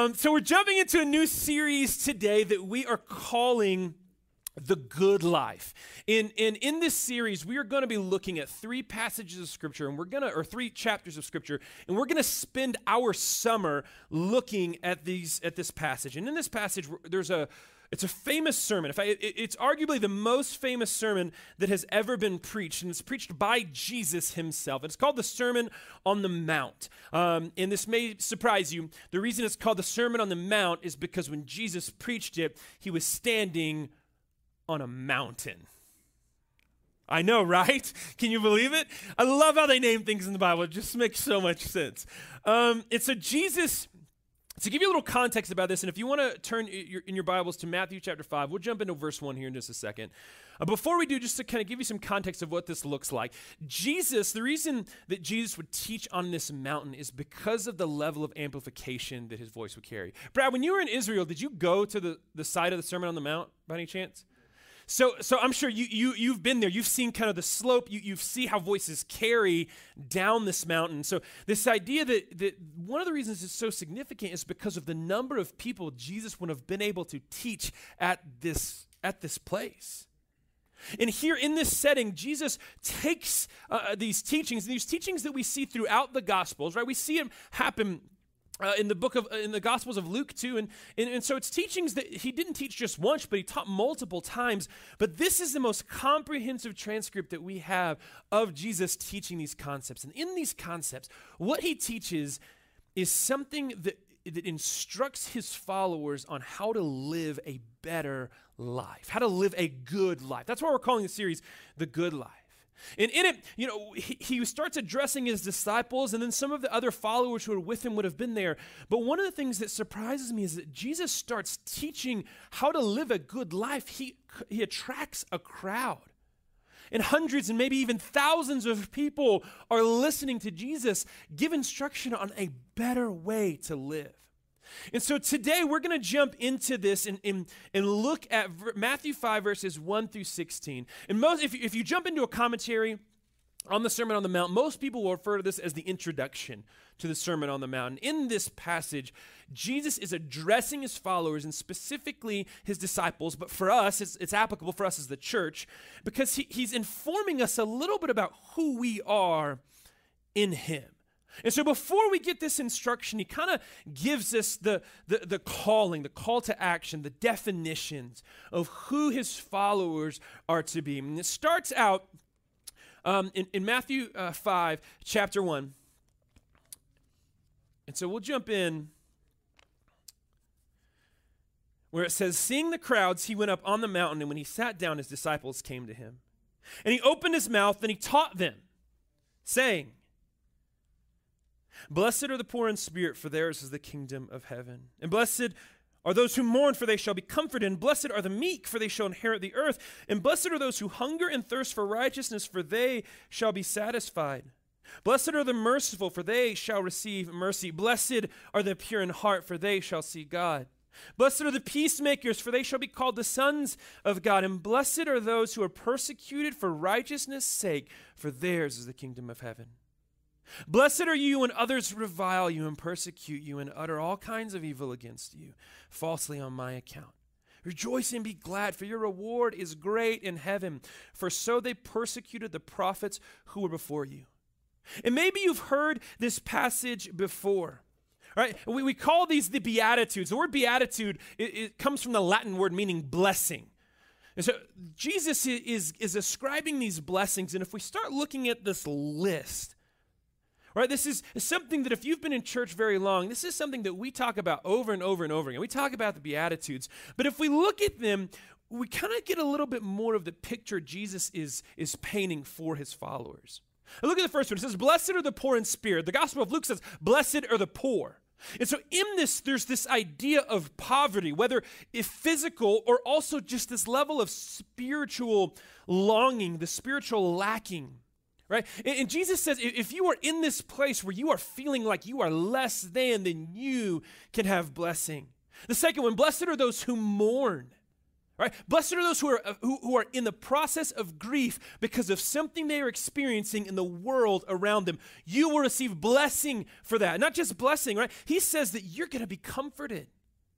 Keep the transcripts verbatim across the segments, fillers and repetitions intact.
Um, so we're jumping into a new series today that we are calling The Good Life. In, in, in this series, we are going to be looking at three passages of Scripture, and we're going to, or three chapters of Scripture, and we're going to spend our summer looking at these, at this passage. And in this passage, there's a, it's a famous sermon. In fact, it, it's arguably the most famous sermon that has ever been preached, and it's preached by Jesus himself. It's called the Sermon on the Mount. Um, and this may surprise you. The reason it's called the Sermon on the Mount is because when Jesus preached it, he was standing on a mountain. I know, right? Can you believe it? I love how they name things in the Bible. It just makes so much sense. Um, and so Jesus, to give you a little context about this, and if you want to turn your, in your Bibles to Matthew chapter five, we'll jump into verse one here in just a second. Uh, before we do, just to kind of give you some context of what this looks like, Jesus, the reason that Jesus would teach on this mountain is because of the level of amplification that his voice would carry. Brad, when you were in Israel, did you go to the, the site of the Sermon on the Mount by any chance? So so I'm sure you, you, you've been there. You've seen kind of the slope. You, you see how voices carry down this mountain. So this idea that, that one of the reasons it's so significant is because of the number of people Jesus would have been able to teach at this, at this place. And here in this setting, Jesus takes uh, these teachings, these teachings that we see throughout the Gospels, right? We see them happen Uh, in the book of, uh, in the Gospels of Luke too, and, and and so it's teachings that he didn't teach just once, but he taught multiple times. But this is the most comprehensive transcript that we have of Jesus teaching these concepts. And in these concepts, what he teaches is something that that instructs his followers on how to live a better life, how to live a good life. That's why we're calling the series The Good Life. And in it, you know, he, he starts addressing his disciples, and then some of the other followers who were with him would have been there. But one of the things that surprises me is that Jesus starts teaching how to live a good life. He, he attracts a crowd. And hundreds and maybe even thousands of people are listening to Jesus give instruction on a better way to live. And so today we're going to jump into this and, and, and look at Matthew five, verses one through sixteen. And most, if you, if you jump into a commentary on the Sermon on the Mount, most people will refer to this as the introduction to the Sermon on the Mount. In this passage, Jesus is addressing his followers and specifically his disciples, but for us, it's, it's applicable for us as the church, because he, he's informing us a little bit about who we are in him. And so before we get this instruction, he kind of gives us the, the, the calling, the call to action, the definitions of who his followers are to be. And it starts out um, in, in Matthew uh, five, chapter one. And so we'll jump in where it says, "Seeing the crowds, he went up on the mountain, and when he sat down, his disciples came to him. And he opened his mouth, and he taught them, saying, 'Blessed are the poor in spirit, for theirs is the kingdom of heaven. And blessed are those who mourn, for they shall be comforted. And blessed are the meek, for they shall inherit the earth. And blessed are those who hunger and thirst for righteousness, for they shall be satisfied. Blessed are the merciful, for they shall receive mercy. Blessed are the pure in heart, for they shall see God. Blessed are the peacemakers, for they shall be called the sons of God. And blessed are those who are persecuted for righteousness' sake, for theirs is the kingdom of heaven. Blessed are you when others revile you and persecute you and utter all kinds of evil against you, falsely on my account. Rejoice and be glad, for your reward is great in heaven, for so they persecuted the prophets who were before you.'" And maybe you've heard this passage before. Right? We, we call these the Beatitudes. The word beatitude, it, it comes from the Latin word meaning blessing. And so Jesus is, is ascribing these blessings, and if we start looking at this list, right, this is something that if you've been in church very long, this is something that we talk about over and over and over again. We talk about the Beatitudes, but if we look at them, we kind of get a little bit more of the picture Jesus is, is painting for his followers. Now look at the first one. It says, "Blessed are the poor in spirit." The Gospel of Luke says, "Blessed are the poor." And so in this, there's this idea of poverty, whether if physical or also just this level of spiritual longing, the spiritual lacking. Right? And, and Jesus says, if you are in this place where you are feeling like you are less than, then you can have blessing. The second one, blessed are those who mourn. Right? Blessed are those who are, uh, who, who are in the process of grief because of something they are experiencing in the world around them. You will receive blessing for that. Not just blessing, right? He says that you're going to be comforted.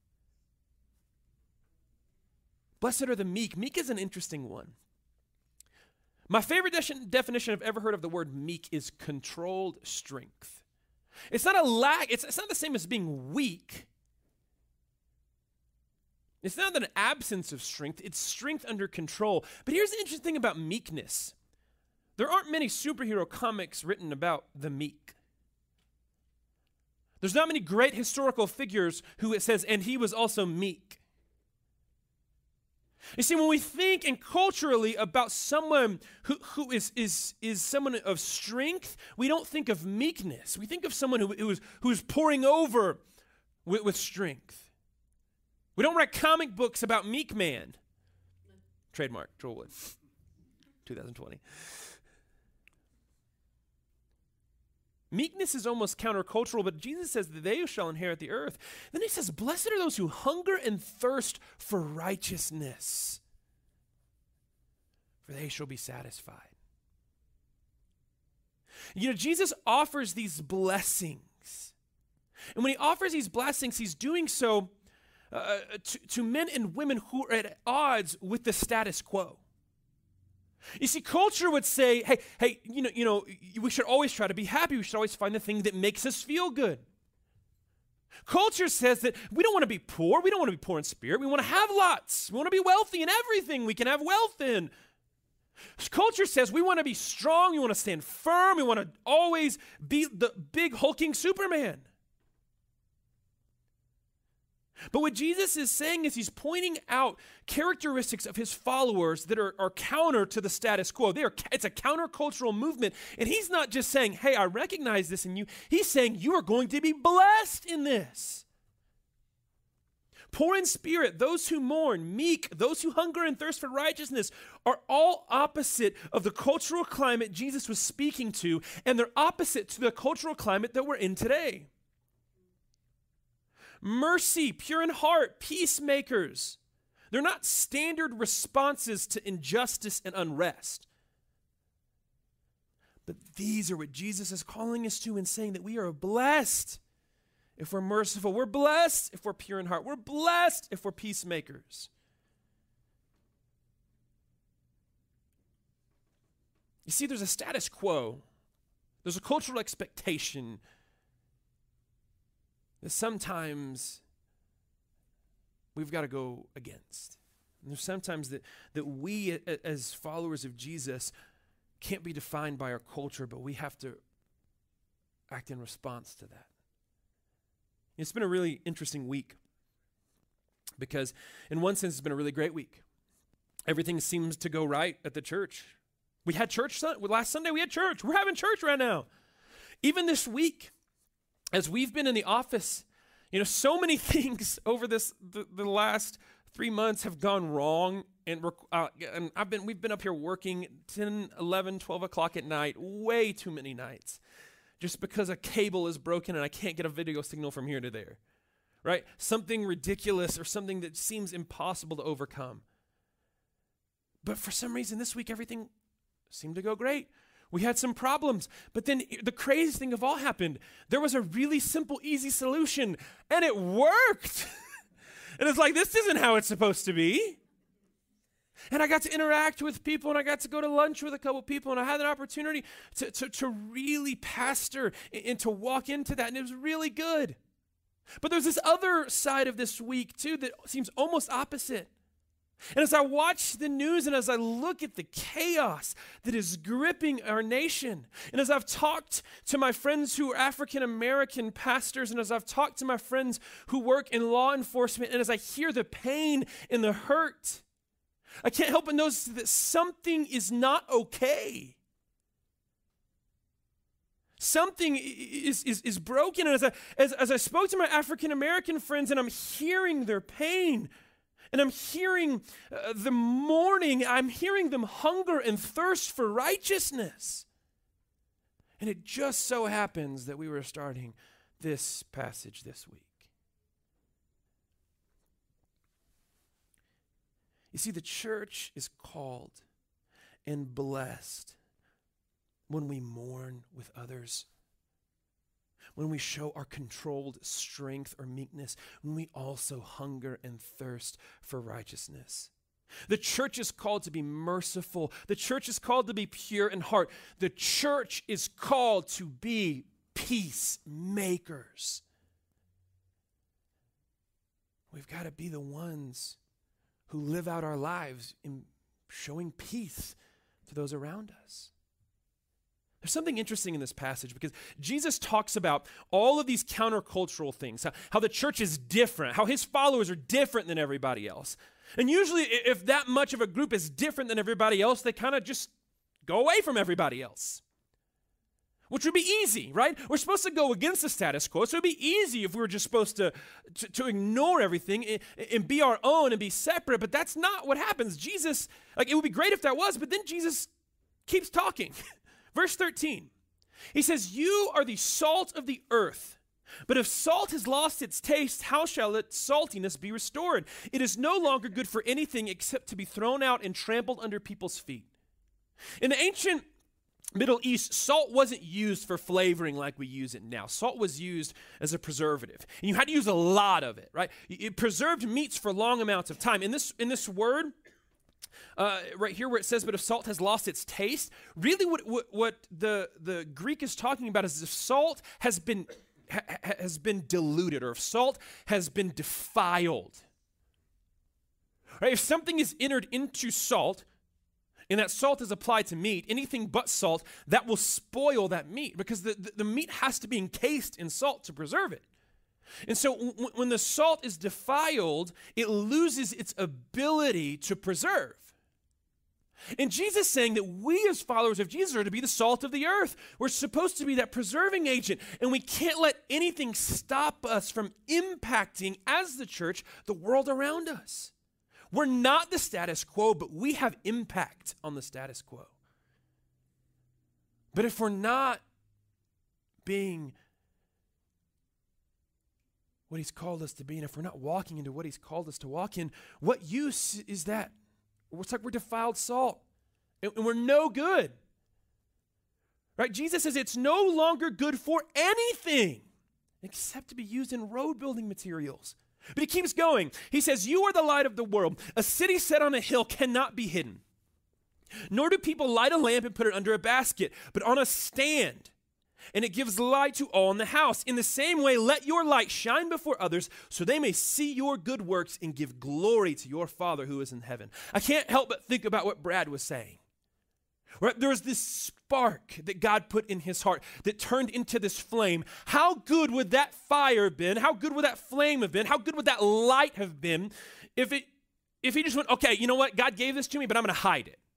Blessed are the meek. Meek is an interesting one. My favorite de- definition I've ever heard of the word meek is controlled strength. It's not a lack, it's, it's not the same as being weak. It's not an absence of strength, it's strength under control. But here's the interesting thing about meekness. There aren't many superhero comics written about the meek. There's not many great historical figures who it says, and he was also meek. You see, when we think and culturally about someone who, who is, is, is someone of strength, we don't think of meekness. We think of someone who, who, is, who is pouring over with, with strength. We don't write comic books about Meek Man. Trademark, Joel Wood, twenty twenty. Meekness is almost countercultural, but Jesus says that they shall inherit the earth. Then he says, blessed are those who hunger and thirst for righteousness, for they shall be satisfied. You know, Jesus offers these blessings. And when he offers these blessings, he's doing so Uh, to, to men and women who are at odds with the status quo. You see, culture would say, hey, hey, you know, you know, we should always try to be happy. We should always find the thing that makes us feel good. Culture says that we don't want to be poor. We don't want to be poor in spirit. We want to have lots. We want to be wealthy in everything we can have wealth in. Culture says we want to be strong. We want to stand firm. We want to always be the big hulking Superman. But what Jesus is saying is he's pointing out characteristics of his followers that are, are counter to the status quo. They are, it's a countercultural movement. And he's not just saying, hey, I recognize this in you. He's saying you are going to be blessed in this. Poor in spirit, those who mourn, meek, those who hunger and thirst for righteousness are all opposite of the cultural climate Jesus was speaking to, and they're opposite to the cultural climate that we're in today. Mercy, pure in heart, peacemakers. They're not standard responses to injustice and unrest. But these are what Jesus is calling us to and saying that we are blessed if we're merciful. We're blessed if we're pure in heart. We're blessed if we're peacemakers. You see, there's a status quo. There's a cultural expectation that sometimes we've got to go against. And there's sometimes that, that we as followers of Jesus can't be defined by our culture, but we have to act in response to that. It's been a really interesting week because in one sense it's been a really great week. Everything seems to go right at the church. We had church, last Sunday we had church. We're having church right now. Even this week, as we've been in the office, you know, so many things over this the, the last three months have gone wrong, and, uh, and I've been we've been up here working ten, eleven, twelve o'clock at night, way too many nights, just because a cable is broken and I can't get a video signal from here to there, right? Something ridiculous or something that seems impossible to overcome. But for some reason this week everything seemed to go great. We had some problems, but then the craziest thing of all happened. There was a really simple, easy solution, and it worked. And it's like, this isn't how it's supposed to be. And I got to interact with people, and I got to go to lunch with a couple people, and I had an opportunity to, to, to really pastor and to walk into that, and it was really good. But there's this other side of this week, too, that seems almost opposite. And as I watch the news and as I look at the chaos that is gripping our nation, and as I've talked to my friends who are African American pastors, and as I've talked to my friends who work in law enforcement, and as I hear the pain and the hurt, I can't help but notice that something is not okay. Something is, is, is broken. And as I, as, as I spoke to my African American friends and I'm hearing their pain, and I'm hearing uh, the mourning, I'm hearing them hunger and thirst for righteousness. And it just so happens that we were starting this passage this week. You see, the church is called and blessed when we mourn with others, when we show our controlled strength or meekness, when we also hunger and thirst for righteousness. The church is called to be merciful. The church is called to be pure in heart. The church is called to be peacemakers. We've got to be the ones who live out our lives in showing peace to those around us. There's something interesting in this passage because Jesus talks about all of these countercultural things, how, how the church is different, how his followers are different than everybody else. And usually if that much of a group is different than everybody else, they kind of just go away from everybody else, which would be easy, right? We're supposed to go against the status quo, so it would be easy if we were just supposed to, to, to ignore everything and, and be our own and be separate, but that's not what happens. Jesus, like it would be great if that was, but then Jesus keeps talking. Verse thirteen, he says, "You are the salt of the earth, but if salt has lost its taste, how shall its saltiness be restored? It is no longer good for anything except to be thrown out and trampled under people's feet." In the ancient Middle East, salt wasn't used for flavoring like we use it now. Salt was used as a preservative, and you had to use a lot of it, right? It preserved meats for long amounts of time. In this, in this word, Uh, right here where it says, "But if salt has lost its taste," really what, what, what the, the Greek is talking about is if salt has been, ha, has been diluted or if salt has been defiled. Right? If something is entered into salt and that salt is applied to meat, anything but salt, that will spoil that meat because the, the, the meat has to be encased in salt to preserve it. And so w- when the salt is defiled, it loses its ability to preserve. And Jesus is saying that we as followers of Jesus are to be the salt of the earth. We're supposed to be that preserving agent, and we can't let anything stop us from impacting, as the church, the world around us. We're not the status quo, but we have impact on the status quo. But if we're not being what he's called us to be, and if we're not walking into what he's called us to walk in, what use is that? It's like we're defiled salt, and, and we're no good. Right? Jesus says it's no longer good for anything except to be used in road building materials. But he keeps going. He says, "You are the light of the world. A city set on a hill cannot be hidden. Nor do people light a lamp and put it under a basket, but on a stand, and it gives light to all in the house. In the same way, let your light shine before others so they may see your good works and give glory to your Father who is in heaven." I can't help but think about what Brad was saying. Right? There was this spark that God put in his heart that turned into this flame. How good would that fire have been? How good would that flame have been? How good would that light have been if it if he just went, "Okay, you know what? God gave this to me, but I'm going to hide it.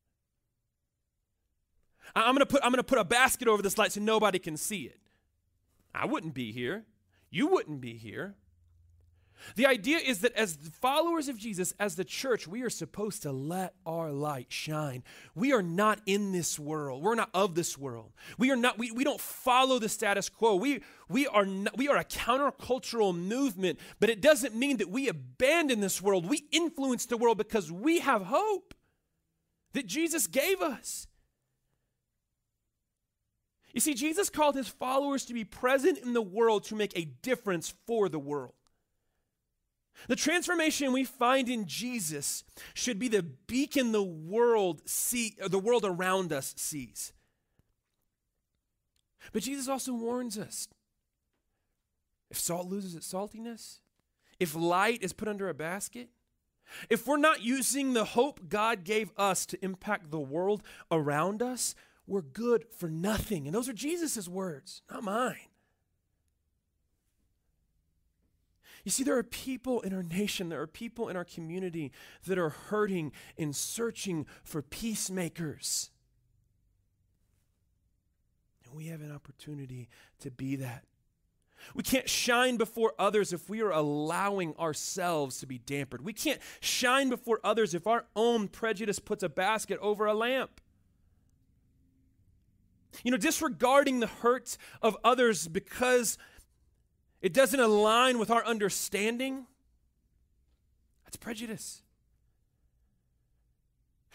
I'm going to put I'm going to put a basket over this light so nobody can see it." I wouldn't be here. You wouldn't be here. The idea is that as followers of Jesus, as the church, we are supposed to let our light shine. We are not in this world. We're not of this world. We are not. We, we don't follow the status quo. We we are not, we are a countercultural movement, but it doesn't mean that we abandon this world. We influence the world because we have hope that Jesus gave us. You see, Jesus called his followers to be present in the world to make a difference for the world. The transformation we find in Jesus should be the beacon the world see, or the world around us sees. But Jesus also warns us. If salt loses its saltiness, if light is put under a basket, if we're not using the hope God gave us to impact the world around us, we're good for nothing. And those are Jesus' words, not mine. You see, there are people in our nation, there are people in our community that are hurting and searching for peacemakers. And we have an opportunity to be that. We can't shine before others if we are allowing ourselves to be dampened. We can't shine before others if our own prejudice puts a basket over a lamp. You know, disregarding the hurt of others because it doesn't align with our understanding, that's prejudice.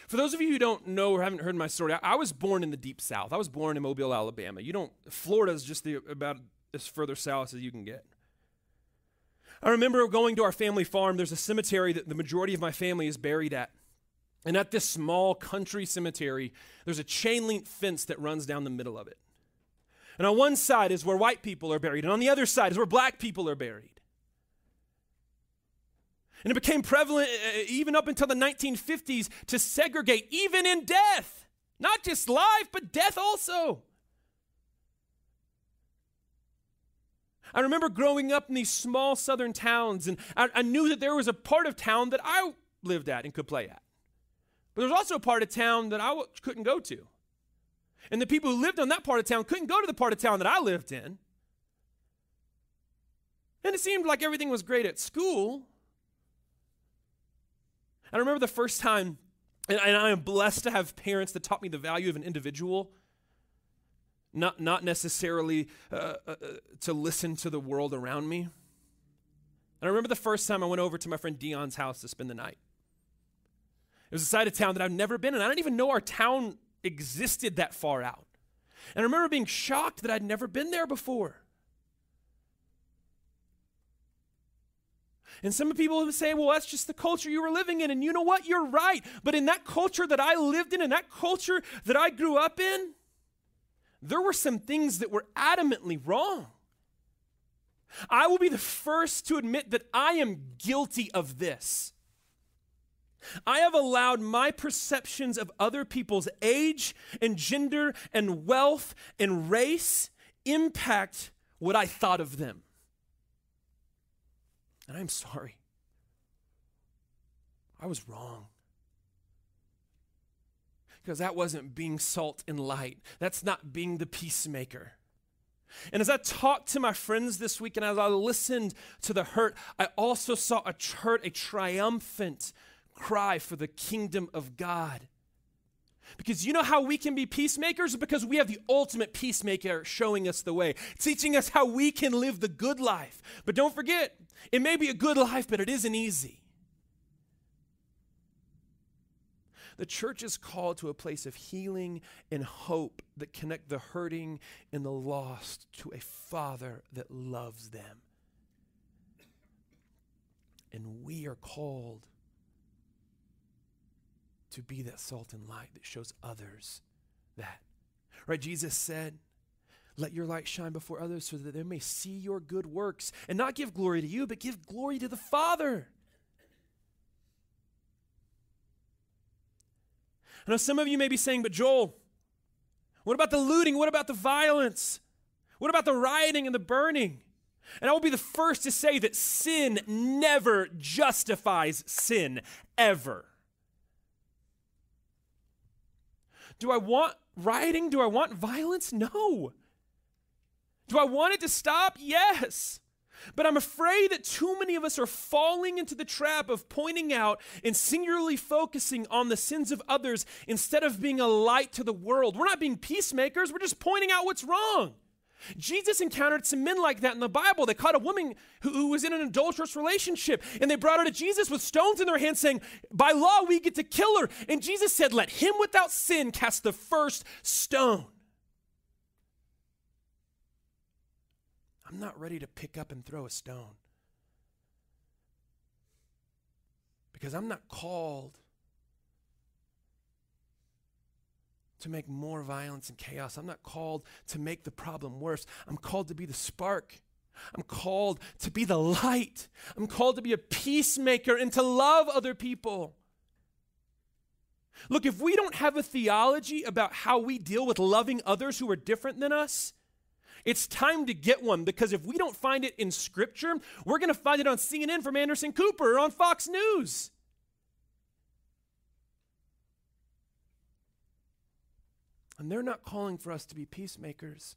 For those of you who don't know or haven't heard my story, I, I was born in the deep South. I was born in Mobile, Alabama. You don't, Florida's just the, about as further south as you can get. I remember going to our family farm. There's a cemetery that the majority of my family is buried at. And at this small country cemetery, there's a chain link fence that runs down the middle of it. And on one side is where white people are buried, and on the other side is where black people are buried. And it became prevalent uh, even up until the nineteen fifties to segregate, even in death. Not just life, but death also. I remember growing up in these small southern towns, and I, I knew that there was a part of town that I lived at and could play at. But there was also a part of town that I w- couldn't go to. And the people who lived on that part of town couldn't go to the part of town that I lived in. And it seemed like everything was great at school. I remember the first time, and, and I am blessed to have parents that taught me the value of an individual, not, not necessarily uh, uh, to listen to the world around me. And I remember the first time I went over to my friend Dion's house to spend the night. It was a side of town that I've never been in. I didn't even know our town existed that far out. And I remember being shocked that I'd never been there before. And some people would say, well, that's just the culture you were living in. And you know what? You're right. But in that culture that I lived in, in that culture that I grew up in, there were some things that were adamantly wrong. I will be the first to admit that I am guilty of this. I have allowed my perceptions of other people's age and gender and wealth and race impact what I thought of them. And I'm sorry. I was wrong. Because that wasn't being salt and light. That's not being the peacemaker. And as I talked to my friends this week and as I listened to the hurt, I also saw a hurt, a triumphant cry for the kingdom of God. Because you know how we can be peacemakers? Because we have the ultimate peacemaker showing us the way, teaching us how we can live the good life. But don't forget, it may be a good life, but it isn't easy. The church is called to a place of healing and hope that connect the hurting and the lost to a Father that loves them. And we are called to be that salt and light that shows others that. Right? Jesus said, let your light shine before others so that they may see your good works and not give glory to you, but give glory to the Father. I know some of you may be saying, but Joel, what about the looting? What about the violence? What about the rioting and the burning? And I will be the first to say that sin never justifies sin, ever. Do I want rioting? Do I want violence? No. Do I want it to stop? Yes. But I'm afraid that too many of us are falling into the trap of pointing out and singularly focusing on the sins of others instead of being a light to the world. We're not being peacemakers. We're just pointing out what's wrong. Jesus encountered some men like that in the Bible. They caught a woman who, who was in an adulterous relationship, and they brought her to Jesus with stones in their hands saying, by law, we get to kill her. And Jesus said, let him without sin cast the first stone. I'm not ready to pick up and throw a stone because I'm not called to make more violence and chaos. I'm not called to make the problem worse. I'm called to be the spark. I'm called to be the light. I'm called to be a peacemaker and to love other people. Look, if we don't have a theology about how we deal with loving others who are different than us, it's time to get one, because if we don't find it in Scripture, we're going to find it on C N N from Anderson Cooper or on Fox News. And they're not calling for us to be peacemakers.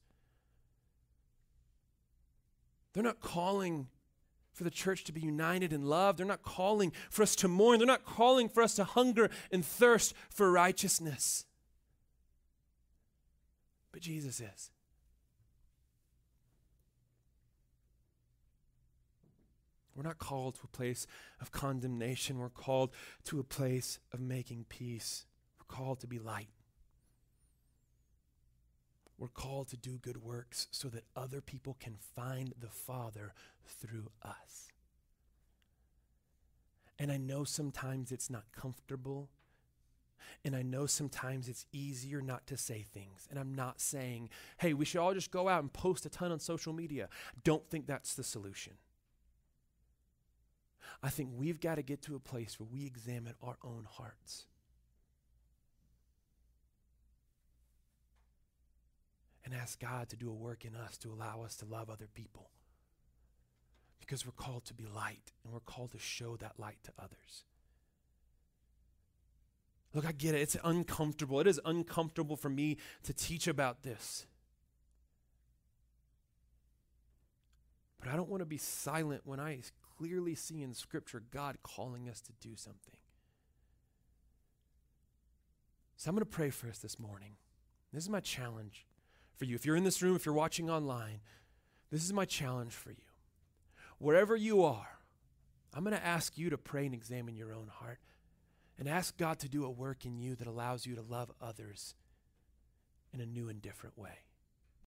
They're not calling for the church to be united in love. They're not calling for us to mourn. They're not calling for us to hunger and thirst for righteousness. But Jesus is. We're not called to a place of condemnation. We're called to a place of making peace. We're called to be light. We're called to do good works so that other people can find the Father through us. And I know sometimes it's not comfortable. And I know sometimes it's easier not to say things. And I'm not saying, hey, we should all just go out and post a ton on social media. Don't think that's the solution. I think we've got to get to a place where we examine our own hearts. And ask God to do a work in us to allow us to love other people. Because we're called to be light, and we're called to show that light to others. Look, I get it. It's uncomfortable. It is uncomfortable for me to teach about this. But I don't want to be silent when I clearly see in Scripture God calling us to do something. So I'm going to pray for us this morning. This is my challenge for you. If you're in this room, if you're watching online, this is my challenge for you. Wherever you are, I'm going to ask you to pray and examine your own heart and ask God to do a work in you that allows you to love others in a new and different way.